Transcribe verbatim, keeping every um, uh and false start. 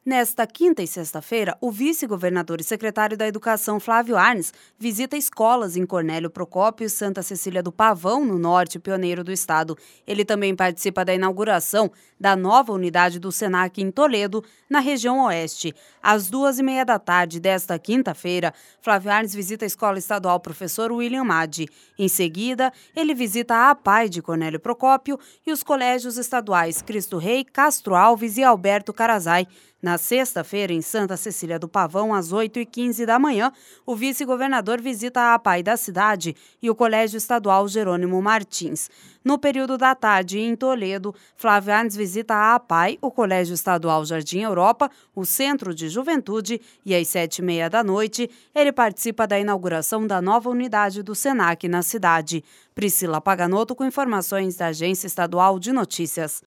Nesta quinta e sexta-feira, o vice-governador e secretário da Educação, Flávio Arnes, visita escolas em Cornélio Procópio e Santa Cecília do Pavão, no norte pioneiro do estado. Ele também participa da inauguração da nova unidade do Senac em Toledo, na região oeste. Às duas e meia da tarde desta quinta-feira, Flávio Arnes visita a Escola Estadual Professor William Madi. Em seguida, ele visita a APAE de Cornélio Procópio e os colégios estaduais Cristo Rei, Castro Alves e Alberto Carazai. Na sexta-feira, em Santa Cecília do Pavão, às oito e quinze da manhã, o vice-governador visita a APAE da cidade e o Colégio Estadual Jerônimo Martins. No período da tarde, em Toledo, Flávio Arnes visita a APAE, o Colégio Estadual Jardim Europa, o Centro de Juventude e, às sete e meia da noite, ele participa da inauguração da nova unidade do Senac na cidade. Priscila Paganotto com informações da Agência Estadual de Notícias.